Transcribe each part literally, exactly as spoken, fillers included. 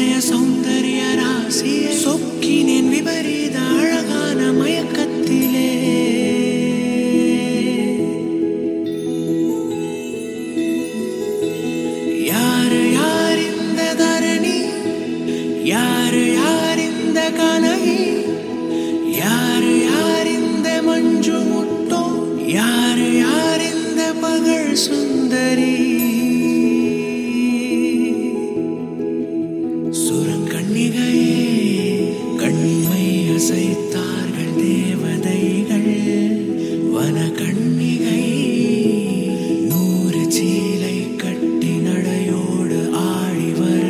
அதிசய சௌந்தர்ய ராசியை சொக்கினேன் விபரீத அழகான மயக்கத்திலே. யாரு யார் இந்த தரணி, யாரு யார் இந்த கனகி, யாரு யார் இந்த மஞ்சு முட்டோ, யாரு யார் இந்த பகல் சுந்தரி. சுரங்கண்ணிகையே கண்மை அசைத்தார்கள் தேவதைகள், வன கண்ணிகை நூறு சீலை கட்டி நடையோடு ஆடி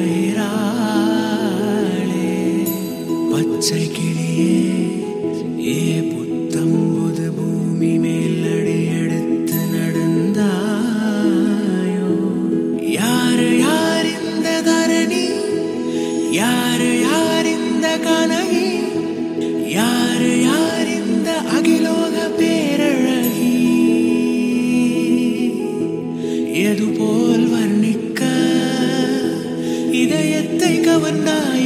வருகிறாளே. பச்சை கிளியே ஏ புத்தம்புது பூமி மேல் அடி எடுத்து நடந்தாயோ. யாரு யார் இந்த தரணி, யாரு யார் இந்த கனகி, யாரு யார் இந்த அகிலோக பேரழகி. எது போல் வர்ணிக்க இதயத்தை கவர்ந்தாய்